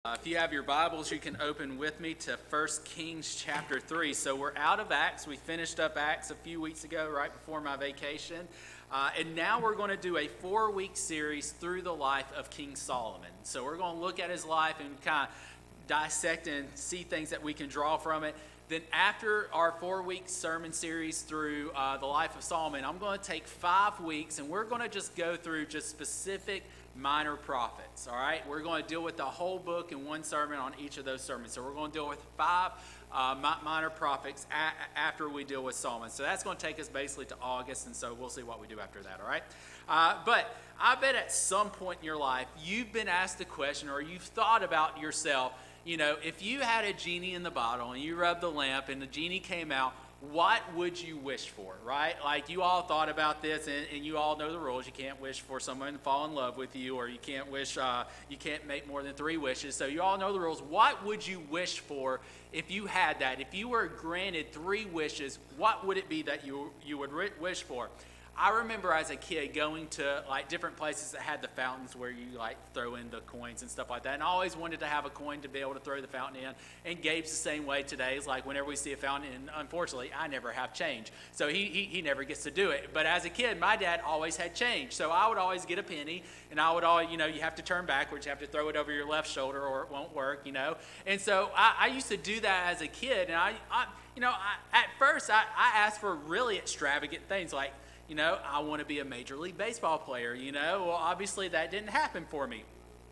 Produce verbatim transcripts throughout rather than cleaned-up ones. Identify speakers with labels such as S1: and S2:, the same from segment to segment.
S1: Uh, if you have your Bibles, you can open with me to First Kings chapter three. So we're out of Acts. We finished up Acts a few weeks ago, right before my vacation. Uh, and now we're going to do a four-week series through the life of King Solomon. So we're going to look at his life and kind of dissect and see things that we can draw from it. Then after our four-week sermon series through uh, the life of Solomon, I'm going to take five weeks and we're going to just go through just specific minor prophets, all right? We're going to deal with the whole book in one sermon on each of those sermons. So we're going to deal with five uh, minor prophets a- after we deal with Solomon. So that's going to take us basically to August, and so we'll see what we do after that, all right? Uh, but I bet at some point in your life, you've been asked a question or you've thought about yourself, you know, if you had a genie in the bottle and you rubbed the lamp and the genie came out, what would you wish for, right? Like you all thought about this, and, and you all know the rules. You can't wish for someone to fall in love with you, or you can't wish, uh, you can't make more than three wishes. So you all know the rules. What would you wish for if you had that? If you were granted three wishes, what would it be that you you would wish for? I remember as a kid going to like different places that had the fountains where you like throw in the coins and stuff like that. And I always wanted to have a coin to be able to throw the fountain in. And Gabe's the same way today. It's like whenever we see a fountain, and unfortunately, I never have change. So he, he, he never gets to do it. But as a kid, my dad always had change. So I would always get a penny, and I would always, you know, you have to turn backwards. You have to throw it over your left shoulder or it won't work, you know. And so I, I used to do that as a kid. And I, I you know, I, at first I, I asked for really extravagant things like, you know, I want to be a Major League Baseball player, you know. Well, obviously that didn't happen for me.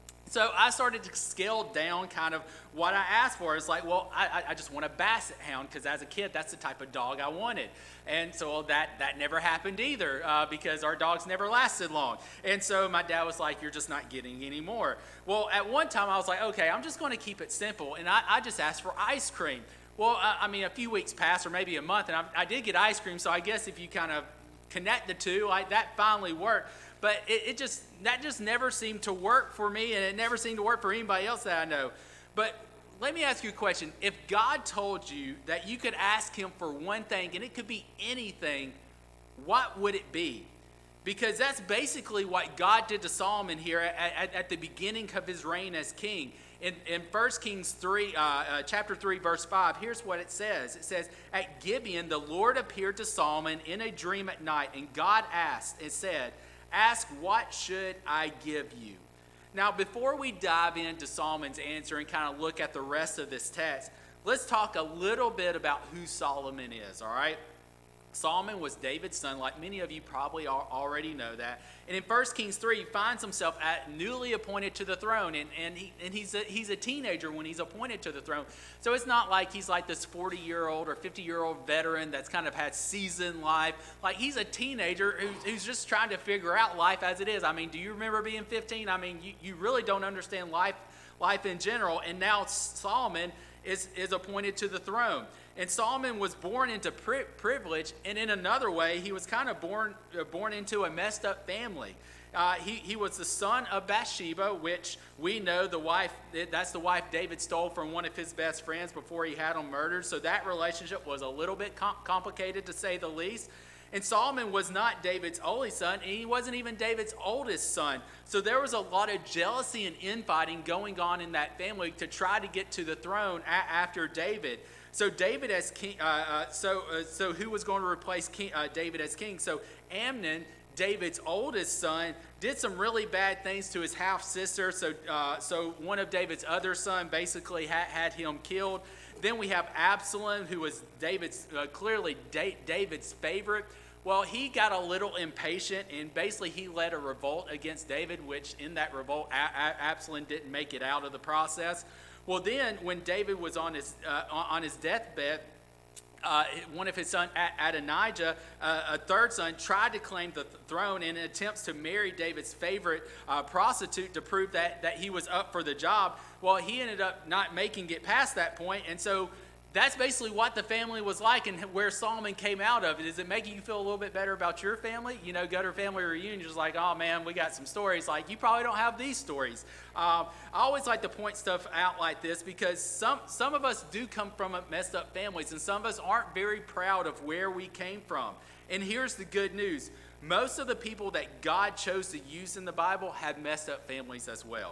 S1: So I started to scale down kind of what I asked for. It's like, well, I, I just want a basset hound because as a kid, that's the type of dog I wanted. And so well, that, that never happened either uh, because our dogs never lasted long. And so my dad was like, you're just not getting any more. Well, at one time I was like, okay, I'm just going to keep it simple. And I, I just asked for ice cream. Well, I, I mean, a few weeks passed or maybe a month, and I, I did get ice cream. So I guess if you kind of connect the two, like that finally worked, but it, it just that just never seemed to work for me, and it never seemed to work for anybody else that I know. But let me ask you a question. If God told you that you could ask him for one thing, and it could be anything, what would it be? Because that's basically what God did to Solomon here at, at, at the beginning of his reign as king. In, in First Kings three, uh, uh, chapter three, verse five, here's what it says. It says, at Gibeon, the Lord appeared to Solomon in a dream at night, and God asked and said, ask, what should I give you? Now, before we dive into Solomon's answer and kind of look at the rest of this text, let's talk a little bit about who Solomon is, all right? Solomon was David's son, like many of you probably already know that. And in First Kings three, he finds himself at newly appointed to the throne, and, and, he, and he's, a, he's a teenager when he's appointed to the throne. So it's not like he's like this forty-year-old or fifty-year-old veteran that's kind of had seasoned life. Like he's a teenager who's, who's just trying to figure out life as it is. I mean, do you remember being fifteen? I mean, you, you really don't understand life, life in general. And now Solomon is, is appointed to the throne. And Solomon was born into pri- privilege, and in another way, he was kind of born uh, born into a messed up family. Uh, he, he was the son of Bathsheba, which we know the wife, that's the wife David stole from one of his best friends before he had him murdered. So that relationship was a little bit com- complicated, to say the least. And Solomon was not David's only son, and he wasn't even David's oldest son. So there was a lot of jealousy and infighting going on in that family to try to get to the throne a- after David. So David as king. Uh, uh, so uh, so who was going to replace king, uh, David as king? So Amnon, David's oldest son, did some really bad things to his half sister. So uh, so one of David's other son basically ha- had him killed. Then we have Absalom, who was David's uh, clearly da- David's favorite. Well, he got a little impatient, and basically he led a revolt against David, which in that revolt, a- a- Absalom didn't make it out of the process. Well, then, when David was on his uh, on his deathbed, uh, one of his sons, Adonijah, uh, a third son, tried to claim the th- throne in attempts to marry David's favorite uh, prostitute to prove that, that he was up for the job. Well, he ended up not making it past that point, and so that's basically what the family was like and where Solomon came out of it. Is it making you feel a little bit better about your family? You know, go to a family reunion, just like, oh man, we got some stories. Like, you probably don't have these stories. Um, I always like to point stuff out like this because some, some of us do come from messed up families, and some of us aren't very proud of where we came from. And here's the good news. Most of the people that God chose to use in the Bible had messed up families as well.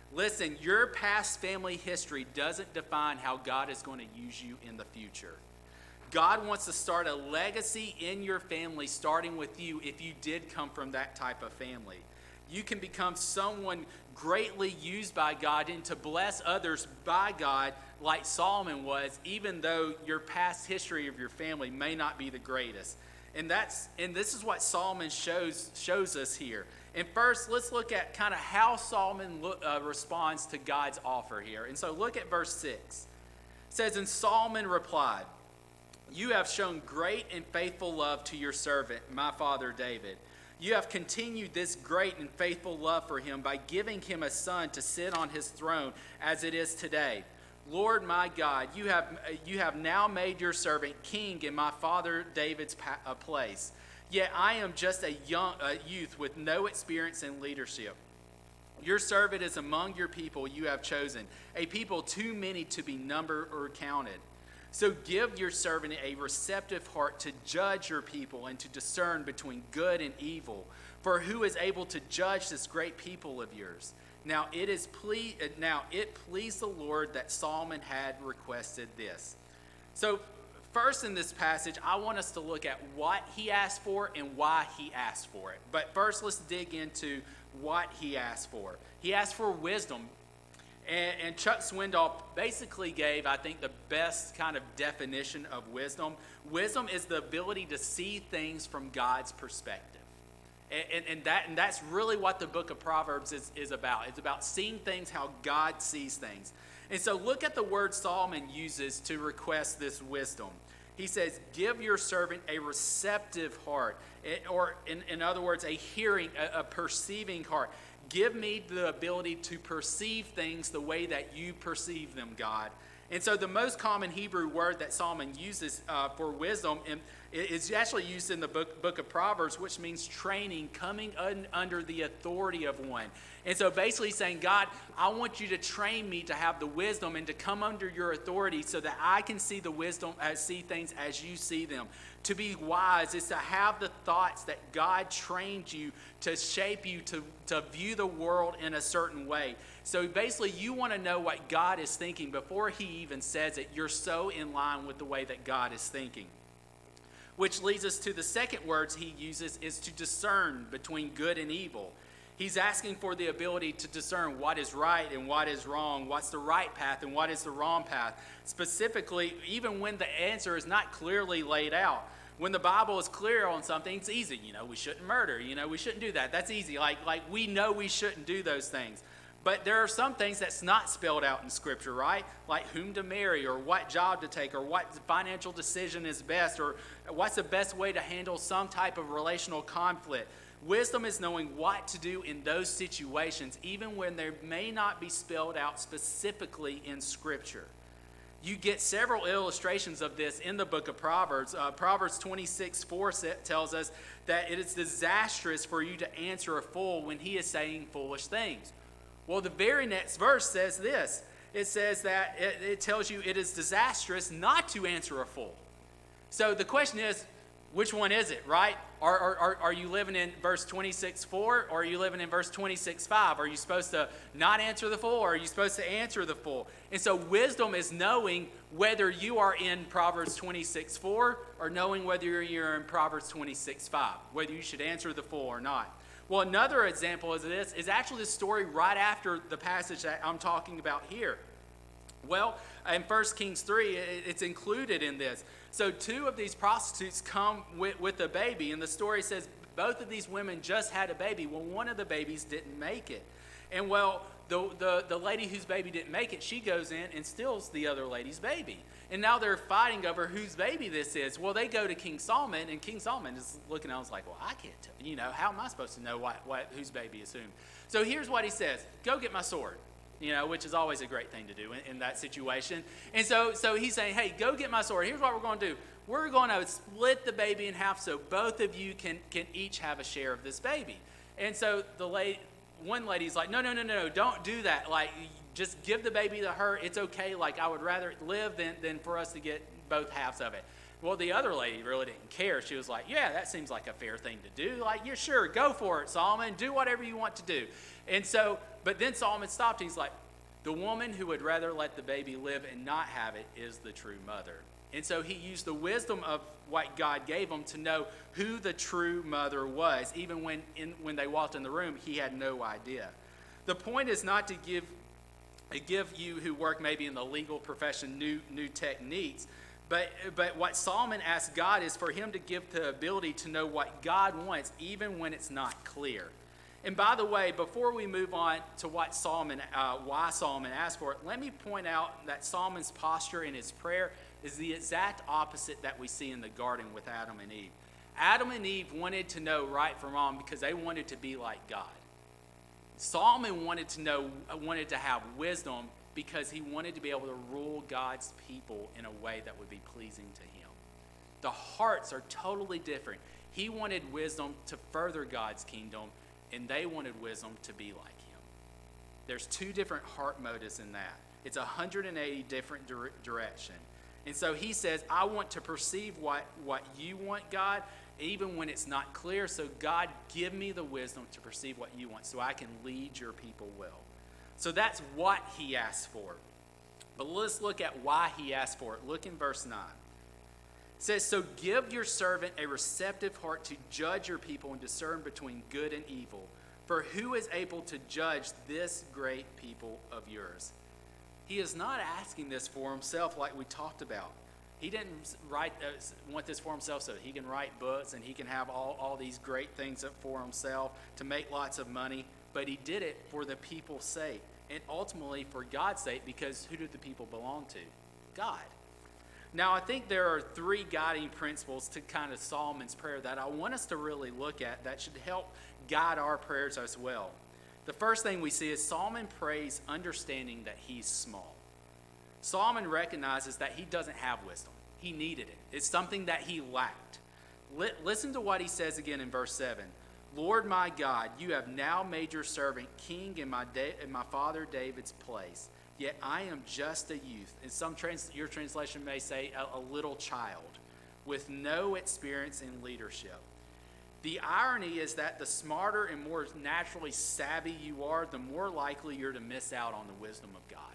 S1: Listen, your past family history doesn't define how God is going to use you in the future. God wants to start a legacy in your family, starting with you if you did come from that type of family. You can become someone greatly used by God and to bless others by God like Solomon was, even though your past history of your family may not be the greatest. And that's and this is what Solomon shows shows us here. And first, let's look at kind of how Solomon look, uh, responds to God's offer here. And so look at verse six. It says, "And Solomon replied, 'You have shown great and faithful love to your servant, my father David. You have continued this great and faithful love for him by giving him a son to sit on his throne as it is today. Lord my God, you have, you have now made your servant king in my father David's pa- place. Yet I am just a young a youth with no experience in leadership. Your servant is among your people you have chosen, a people too many to be numbered or counted. So give your servant a receptive heart to judge your people and to discern between good and evil. For who is able to judge this great people of yours? Now it is ple- now it pleased the Lord that Solomon had requested this.'" So first in this passage, I want us to look at what he asked for and why he asked for it. But first, let's dig into what he asked for. He asked for wisdom. And, and Chuck Swindoll basically gave, I think, the best kind of definition of wisdom. Wisdom is the ability to see things from God's perspective. And, and, and, that, and that's really what the book of Proverbs is, is about. It's about seeing things how God sees things. And so look at the word Solomon uses to request this wisdom. He says, "Give your servant a receptive heart," or in, in other words, a hearing, a, a perceiving heart. Give me the ability to perceive things the way that you perceive them, God. And so the most common Hebrew word that Solomon uses uh, for wisdom and is actually used in the book, book of Proverbs, which means training, coming un, under the authority of one. And so basically saying, God, I want you to train me to have the wisdom and to come under your authority so that I can see the wisdom, uh, see things as you see them. To be wise is to have the thoughts that God trained you to shape you to, to view the world in a certain way. So basically you want to know what God is thinking before he even says it. You're so in line with the way that God is thinking. Which leads us to the second words he uses is to discern between good and evil. He's asking for the ability to discern what is right and what is wrong, what's the right path and what is the wrong path. Specifically, even when the answer is not clearly laid out. When the Bible is clear on something, it's easy. You know, we shouldn't murder. You know, we shouldn't do that. That's easy. Like, like we know we shouldn't do those things. But there are some things that's not spelled out in Scripture, right? Like whom to marry or what job to take or what financial decision is best or what's the best way to handle some type of relational conflict. Wisdom is knowing what to do in those situations, even when they may not be spelled out specifically in Scripture. You get several illustrations of this in the book of Proverbs. Uh, Proverbs twenty-six four tells us that it is disastrous for you to answer a fool when he is saying foolish things. Well, the very next verse says this. It says that it, it tells you it is disastrous not to answer a fool. So the question is, which one is it, right? Are, are, are you living in verse twenty-six four or are you living in verse twenty-six five? Are you supposed to not answer the fool or are you supposed to answer the fool? And so wisdom is knowing whether you are in Proverbs twenty-six four or knowing whether you're in Proverbs twenty-six five, whether you should answer the fool or not. Well, another example of this is actually the story right after the passage that I'm talking about here. Well, in First Kings three, it's included in this. So two of these prostitutes come with, with a baby, and the story says both of these women just had a baby. Well, one of the babies didn't make it. And well, the, the, the lady whose baby didn't make it, she goes in and steals the other lady's baby. And now they're fighting over whose baby this is. Well, they go to King Solomon, and King Solomon is looking at it, like, well, I can't tell. You know, how am I supposed to know what, what whose baby is whom? So here's what he says. Go get my sword. You know, which is always a great thing to do in, in that situation. And so, so he's saying, hey, go get my sword. Here's what we're going to do. We're going to split the baby in half so both of you can, can each have a share of this baby. And so the lady, one lady's like, no, no, no, no, don't do that. Like, just give the baby to her. It's okay. Like, I would rather live than, than for us to get both halves of it. Well, the other lady really didn't care. She was like, yeah, that seems like a fair thing to do. Like, yeah, sure, go for it, Solomon. Do whatever you want to do. And so, but then Solomon stopped. He's like, the woman who would rather let the baby live and not have it is the true mother. And so he used the wisdom of what God gave him to know who the true mother was. Even when, in, when they walked in the room, he had no idea. The point is not to give, give you who work maybe in the legal profession new, new techniques, But, but what Solomon asked God is for him to give the ability to know what God wants, even when it's not clear. And by the way, before we move on to what Solomon, uh, why Solomon asked for it, let me point out that Solomon's posture in his prayer is the exact opposite that we see in the garden with Adam and Eve. Adam and Eve wanted to know right from wrong because they wanted to be like God. Solomon wanted to know, wanted to have wisdom because he wanted to be able to rule God's people in a way that would be pleasing to him. The hearts are totally different. He wanted wisdom to further God's kingdom, and they wanted wisdom to be like him. There's two different heart motives in that. It's a one hundred eighty different dire- direction. And so he says, I want to perceive what, what you want, God, even when it's not clear. So God, give me the wisdom to perceive what you want so I can lead your people well. So that's what he asked for. But let's look at why he asked for it. Look in verse nine. It says, so give your servant a receptive heart to judge your people and discern between good and evil. For who is able to judge this great people of yours? He is not asking this for himself like we talked about. He didn't write, uh, want this for himself so he can write books and he can have all, all these great things up for himself to make lots of money. But he did it for the people's sake and ultimately for God's sake, because who did the people belong to? God. Now, I think there are three guiding principles to kind of Solomon's prayer that I want us to really look at that should help guide our prayers as well. The first thing we see is Solomon prays understanding that he's small. Solomon recognizes that he doesn't have wisdom. He needed it. It's something that he lacked. Listen to what he says again in verse seven. Lord my God, you have now made your servant king in my, da- in my father David's place. Yet I am just a youth. And some trans- your translation may say a, a little child with no experience in leadership. The irony is that the smarter and more naturally savvy you are, the more likely you're to miss out on the wisdom of God.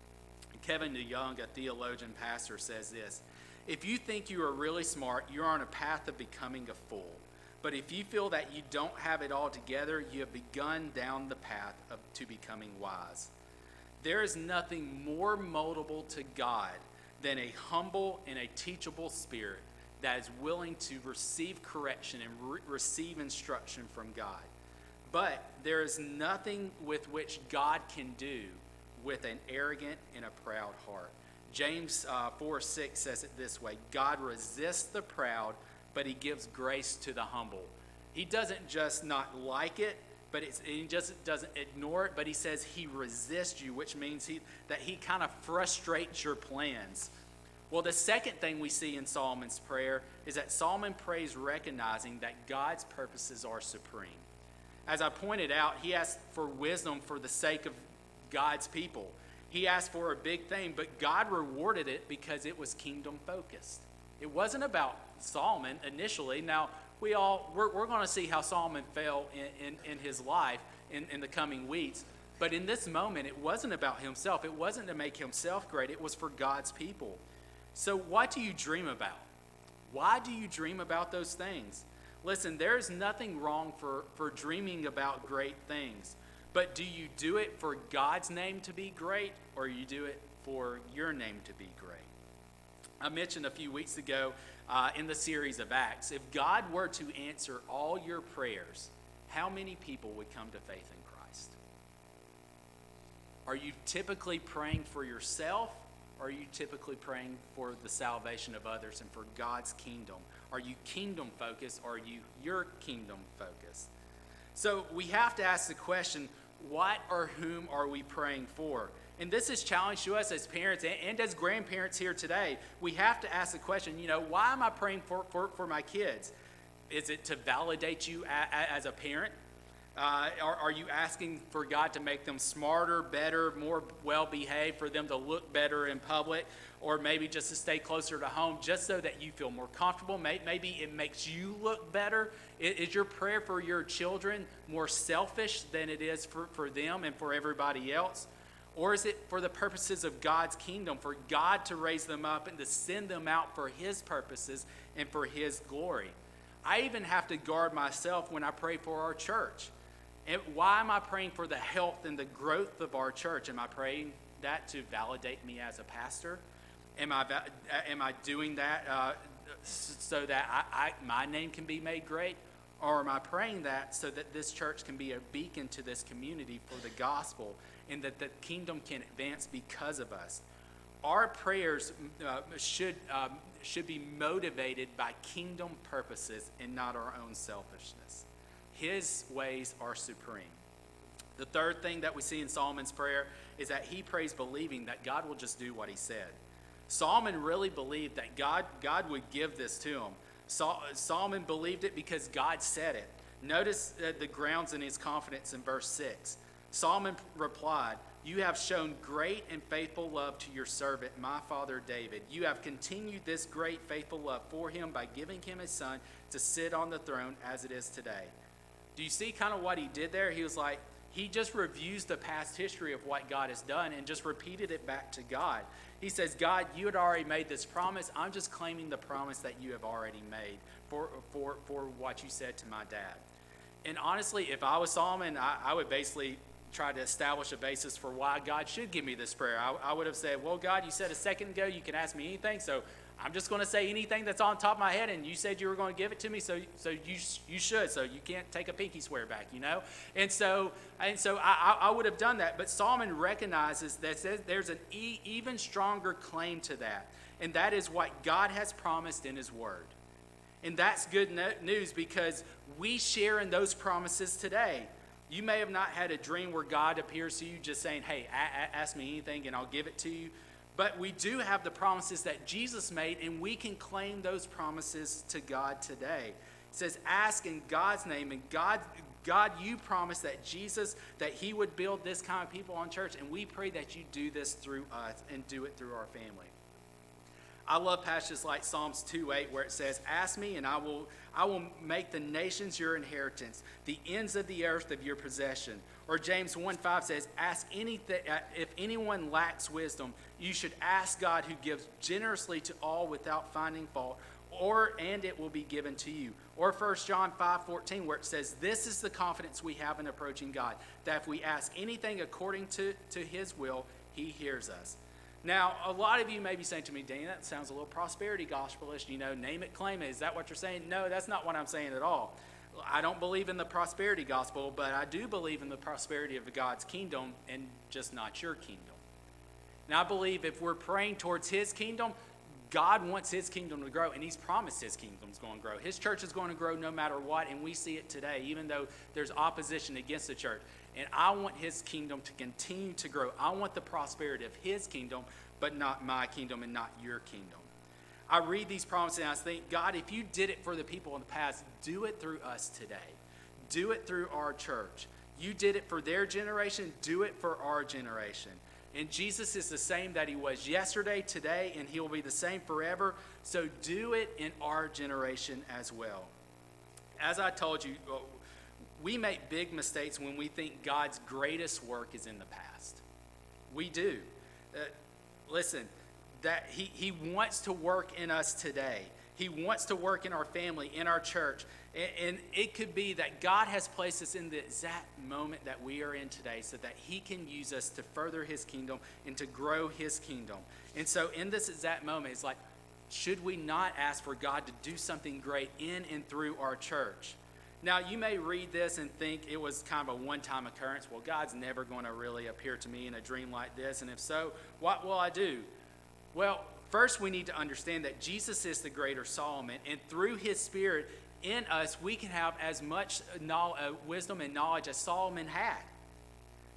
S1: Kevin DeYoung, a theologian pastor, says this: if you think you are really smart, you're on a path of becoming a fool. But if you feel that you don't have it all together, you have begun down the path of, to becoming wise. There is nothing more moldable to God than a humble and a teachable spirit that is willing to receive correction and re- receive instruction from God. But there is nothing with which God can do with an arrogant and a proud heart. James uh, four six says it this way: God resists the proud, but he gives grace to the humble. He doesn't just not like it, but it's, he just doesn't ignore it, but he says he resists you, which means he, that he kind of frustrates your plans. Well, the second thing we see in Solomon's prayer is that Solomon prays recognizing that God's purposes are supreme. As I pointed out, he asked for wisdom for the sake of God's people. He asked for a big thing, but God rewarded it because it was kingdom focused. It wasn't about Solomon initially. Now, we all, we're, we're going to see how Solomon fell in, in, in his life in, in the coming weeks. But in this moment, it wasn't about himself. It wasn't to make himself great. It was for God's people. So what do you dream about? Why do you dream about those things? Listen, there's nothing wrong for, for dreaming about great things. But do you do it for God's name to be great, or you do it for your name to be great? I mentioned a few weeks ago uh, in the series of Acts, if God were to answer all your prayers, how many people would come to faith in Christ? Are you typically praying for yourself, or are you typically praying for the salvation of others and for God's kingdom? Are you kingdom focused, or are you your kingdom focused? So we have to ask the question, what or whom are we praying for? And this is challenge to us as parents and, and as grandparents here today. We have to ask the question, you know, why am I praying for, for, for my kids? Is it to validate you a, a, as a parent? Uh, are, are you asking for God to make them smarter, better, more well-behaved, for them to look better in public, or maybe just to stay closer to home just so that you feel more comfortable? Maybe it makes you look better. Is your prayer for your children more selfish than it is for, for them and for everybody else? Or is it for the purposes of God's kingdom, for God to raise them up and to send them out for his purposes and for his glory? I even have to guard myself when I pray for our church. And why am I praying for the health and the growth of our church? Am I praying that to validate me as a pastor? Am I, am I doing that uh, so that I, I, my name can be made great? Or am I praying that so that this church can be a beacon to this community for the gospel and that the kingdom can advance because of us? Our prayers uh, should, um, should be motivated by kingdom purposes and not our own selfishness. His ways are supreme. The third thing that we see in Solomon's prayer is that he prays believing that God will just do what he said. Solomon really believed that God, God would give this to him. Sol- Solomon believed it because God said it. Notice uh, the grounds in his confidence in verse six. Solomon replied, "You have shown great and faithful love to your servant, my father David. You have continued this great faithful love for him by giving him his son to sit on the throne as it is today." Do you see kind of what he did there? He was like, he just reviews the past history of what God has done and just repeated it back to God. He says, God, you had already made this promise. I'm just claiming the promise that you have already made for, for, for what you said to my dad. And honestly, if I was Solomon, I, I would basically try to establish a basis for why God should give me this prayer. I, I would have said, well, God, you said a second ago you can ask me anything, so I'm just going to say anything that's on top of my head, and you said you were going to give it to me, so so you you should. So you can't take a pinky swear back, you know. And so and so I, I would have done that. But Solomon recognizes that there's an e- even stronger claim to that, and that is what God has promised in His Word. And that's good no- news because we share in those promises today. You may have not had a dream where God appears to you just saying, "Hey, a- a- ask me anything, and I'll give it to you." But we do have the promises that Jesus made, and we can claim those promises to God today. It says, ask in God's name, and God, God, you promised that Jesus, that he would build this kind of people on church, and we pray that you do this through us and do it through our family. I love passages like Psalms two eight where it says, ask me and I will I will make the nations your inheritance, the ends of the earth of your possession. Or James one five says, ask anything, if anyone lacks wisdom, you should ask God who gives generously to all without finding fault, or and it will be given to you. Or First John five fourteen where it says, this is the confidence we have in approaching God, that if we ask anything according to, to his will, he hears us. Now, a lot of you may be saying to me, Danny, that sounds a little prosperity gospelish, you know, name it, claim it. Is that what you're saying? No, that's not what I'm saying at all. I don't believe in the prosperity gospel, but I do believe in the prosperity of God's kingdom and just not your kingdom. Now, I believe if we're praying towards his kingdom, God wants his kingdom to grow, and he's promised his kingdom's going to grow. His church is going to grow no matter what, and we see it today, even though there's opposition against the church. And I want his kingdom to continue to grow. I want the prosperity of his kingdom, but not my kingdom and not your kingdom. I read these promises and I think, God, if you did it for the people in the past, do it through us today. Do it through our church. You did it for their generation, do it for our generation. And Jesus is the same that he was yesterday, today, and he will be the same forever. So do it in our generation as well. As I told you, we make big mistakes when we think God's greatest work is in the past. We do. Uh, listen, that he, he wants to work in us today. He wants to work in our family, in our church. And, and it could be that God has placed us in the exact moment that we are in today so that he can use us to further his kingdom and to grow his kingdom. And so in this exact moment, it's like, should we not ask for God to do something great in and through our church? Now, you may read this and think it was kind of a one-time occurrence. Well, God's never going to really appear to me in a dream like this. And if so, what will I do? Well, first we need to understand that Jesus is the greater Solomon. And through his Spirit in us, we can have as much knowledge, wisdom and knowledge as Solomon had.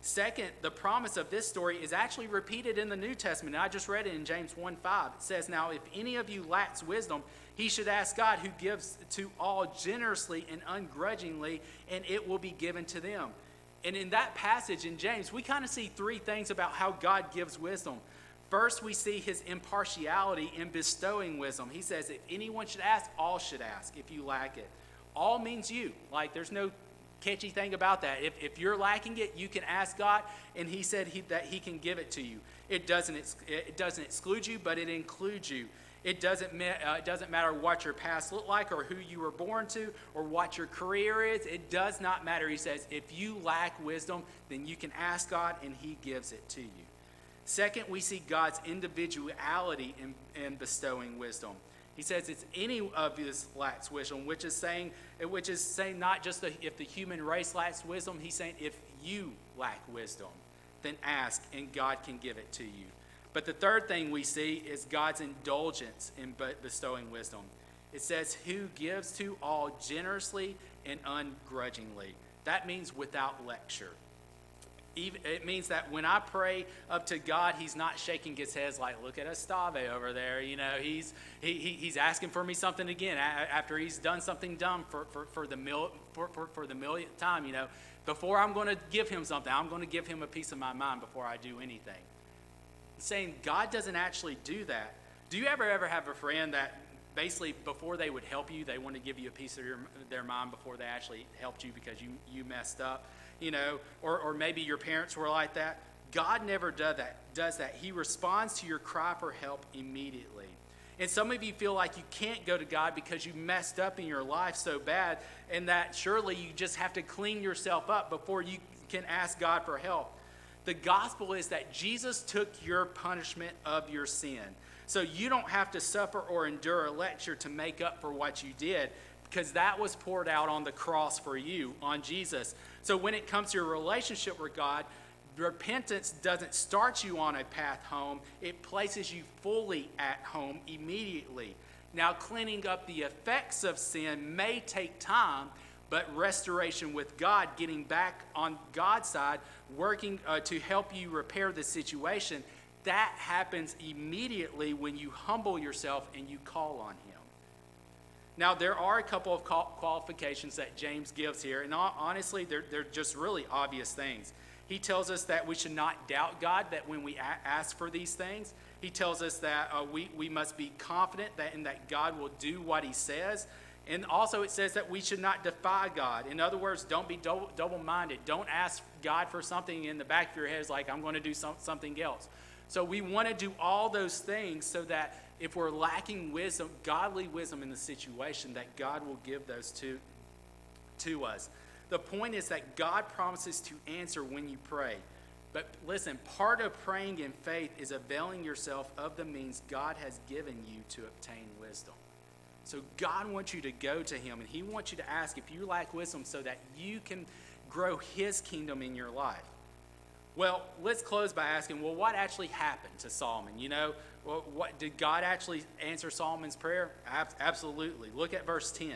S1: Second, the promise of this story is actually repeated in the New Testament. And I just read it in James one five. It says, now, if any of you lacks wisdom, he should ask God, who gives to all generously and ungrudgingly, and it will be given to them. And in that passage in James, we kind of see three things about how God gives wisdom. First, we see his impartiality in bestowing wisdom. He says, if anyone should ask, all should ask if you lack it. All means you. Like, there's no catchy thing about that. If, if you're lacking it, you can ask God, and he said he, that he can give it to you. It doesn't, it doesn't exclude you, but it includes you. It doesn't, uh, it doesn't matter what your past looked like or who you were born to or what your career is. It does not matter. He says, if you lack wisdom, then you can ask God, and he gives it to you. Second, we see God's individuality in, in bestowing wisdom. He says it's any of us lacks wisdom, which is saying, which is saying not just the, if the human race lacks wisdom. He's saying if you lack wisdom, then ask, and God can give it to you. But the third thing we see is God's indulgence in bestowing wisdom. It says, who gives to all generously and ungrudgingly. That means without lecture. Even, it means that when I pray up to God, he's not shaking his head like, look at Estave over there. You know, he's he, he he's asking for me something again after he's done something dumb for, for, for, the mil, for, for, for the millionth time. You know, before I'm going to give him something, I'm going to give him a piece of my mind before I do anything. Saying God doesn't actually do that. Do you ever, ever have a friend that basically before they would help you, they want to give you a piece of your, their mind before they actually helped you because you, you messed up? You know, or, or maybe your parents were like that. God never does that, does that. He responds to your cry for help immediately. And some of you feel like you can't go to God because you messed up in your life so bad, and that surely you just have to clean yourself up before you can ask God for help. The gospel is that Jesus took your punishment of your sin. So you don't have to suffer or endure a lecture to make up for what you did, because that was poured out on the cross for you, on Jesus. So when it comes to your relationship with God, repentance doesn't start you on a path home. It places you fully at home immediately. Now, cleaning up the effects of sin may take time, but restoration with God, getting back on God's side, working uh, to help you repair the situation, that happens immediately when you humble yourself and you call on him. Now, there are a couple of qualifications that James gives here, and honestly, they're, they're just really obvious things. He tells us that we should not doubt God, that when we a- ask for these things. He tells us that uh, we, we must be confident that, in that God will do what he says. And also it says that we should not defy God. In other words, don't be double, double-minded. Don't ask God for something in the back of your head. It's like, I'm going to do some, something else. So we want to do all those things so that if we're lacking wisdom, godly wisdom in the situation, that God will give those to, to us. The point is that God promises to answer when you pray. But listen, part of praying in faith is availing yourself of the means God has given you to obtain wisdom. So God wants you to go to him, and he wants you to ask if you lack wisdom so that you can grow his kingdom in your life. Well, let's close by asking, well, what actually happened to Solomon? You know, well, what, did God actually answer Solomon's prayer? Ab- absolutely. Look at verse ten.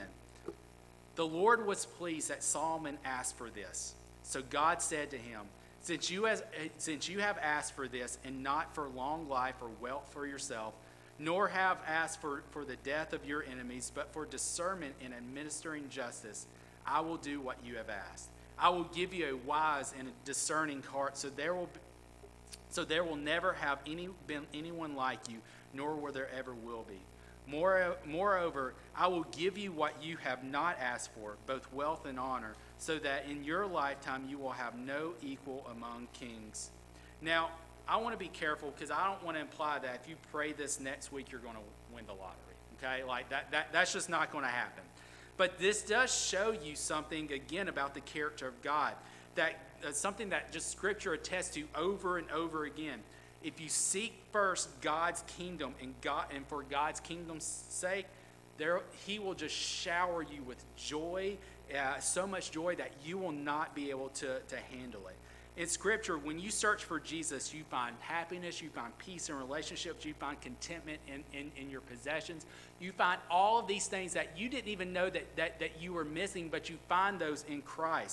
S1: The Lord was pleased that Solomon asked for this. So God said to him, since you, has, since you have asked for this, and not for long life or wealth for yourself, nor have asked for, for the death of your enemies, but for discernment in administering justice, I will do what you have asked. I will give you a wise and a discerning heart, so there will be, so there will never have any been anyone like you, nor will there ever will be. More, moreover, I will give you what you have not asked for, both wealth and honor, so that in your lifetime you will have no equal among kings. Now, I want to be careful because I don't want to imply that if you pray this next week, you're going to win the lottery. Okay? Like that, that that's just not going to happen. But this does show you something, again, about the character of God. That uh, something that just Scripture attests to over and over again. If you seek first God's kingdom and God and for God's kingdom's sake, there he will just shower you with joy, uh, so much joy that you will not be able to, to handle it. In Scripture, when you search for Jesus, you find happiness, you find peace in relationships, you find contentment in, in, in your possessions. You find all of these things that you didn't even know that, that, that you were missing, but you find those in Christ.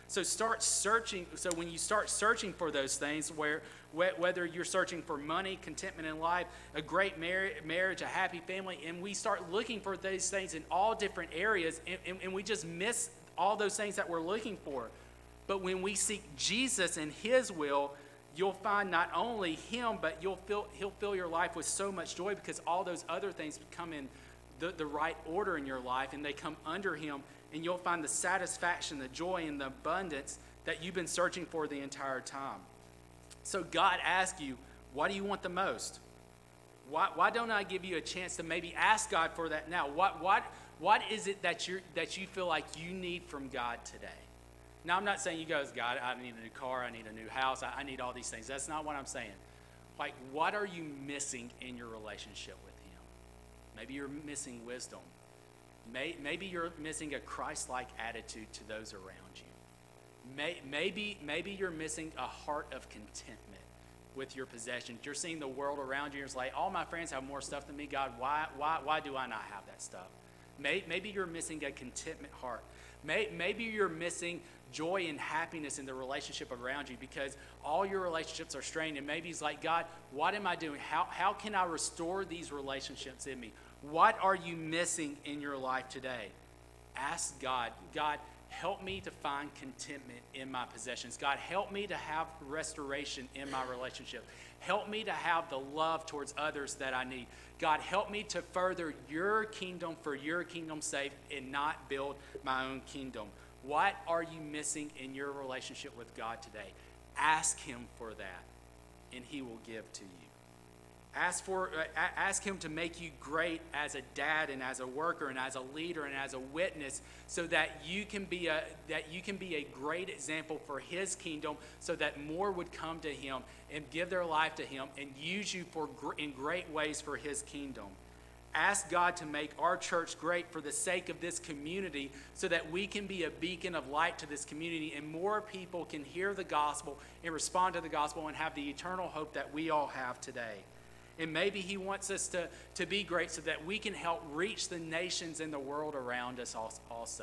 S1: So start searching. So when you start searching for those things, where whether you're searching for money, contentment in life, a great mar- marriage, a happy family, and we start looking for those things in all different areas, and, and, and we just miss all those things that we're looking for. But when we seek Jesus and his will, you'll find not only him, but you'll fill, he'll fill your life with so much joy, because all those other things come in the, the right order in your life, and they come under him, and you'll find the satisfaction, the joy, and the abundance that you've been searching for the entire time. So God asks you, what do you want the most? Why, why don't I give you a chance to maybe ask God for that now? What, what, what is it that, you're, that you feel like you need from God today? Now, I'm not saying you guys, God, I need a new car, I need a new house, I, I need all these things. That's not what I'm saying. Like, what are you missing in your relationship with him? Maybe you're missing wisdom. May, maybe you're missing a Christ-like attitude to those around you. May, maybe, maybe you're missing a heart of contentment with your possessions. You're seeing the world around you, and it's like, all my friends have more stuff than me. God, why, why, why do I not have that stuff? May, maybe you're missing a contentment heart. May, maybe you're missing joy and happiness in the relationship around you, because all your relationships are strained. And maybe it's like, God, what am I doing? How, how can I restore these relationships in me? What are you missing in your life today? Ask God, God, help me to find contentment in my possessions. God, help me to have restoration in my relationship. Help me to have the love towards others that I need. God, help me to further your kingdom for your kingdom's sake and not build my own kingdom. What are you missing in your relationship with God today? Ask him for that, and he will give to you. Ask for, uh, ask him to make you great as a dad and as a worker and as a leader and as a witness, so that you can be a that you can be a great example for his kingdom, so that more would come to him and give their life to him and use you for in great ways for his kingdom. Ask God to make our church great for the sake of this community, so that we can be a beacon of light to this community, and more people can hear the gospel and respond to the gospel and have the eternal hope that we all have today. And maybe he wants us to, to be great so that we can help reach the nations and the world around us also.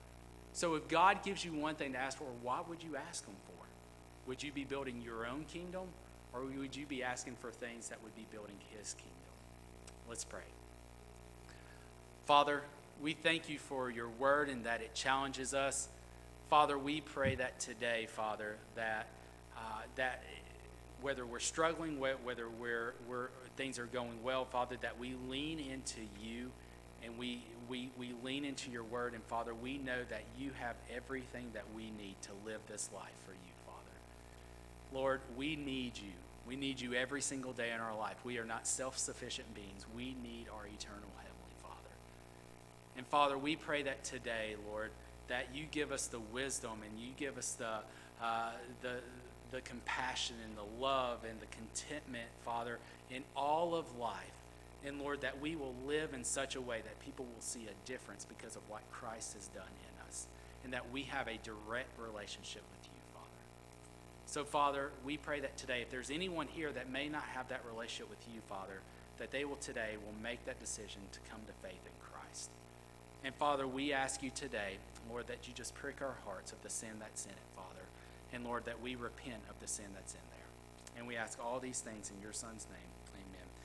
S1: So if God gives you one thing to ask for, what would you ask him for? Would you be building your own kingdom, or would you be asking for things that would be building his kingdom? Let's pray. Father, we thank you for your word and that it challenges us. Father, we pray that today, Father, that uh, that whether we're struggling, whether we're, we're things are going well, Father, that we lean into you, and we, we, we lean into your word. And Father, we know that you have everything that we need to live this life for you, Father. Lord, we need you. We need you every single day in our life. We are not self-sufficient beings. We need our eternal Heavenly Father. And Father, we pray that today, Lord, that you give us the wisdom, and you give us the uh, the the compassion and the love and the contentment, Father, in all of life. And Lord, that we will live in such a way that people will see a difference because of what Christ has done in us, and that we have a direct relationship with you, Father. So, Father, we pray that today, if there's anyone here that may not have that relationship with you, Father, that they will today will make that decision to come to faith in Christ. And Father, we ask you today, Lord, that you just prick our hearts of the sin that's in it, Father. And Lord, that we repent of the sin that's in there. And we ask all these things in your Son's name.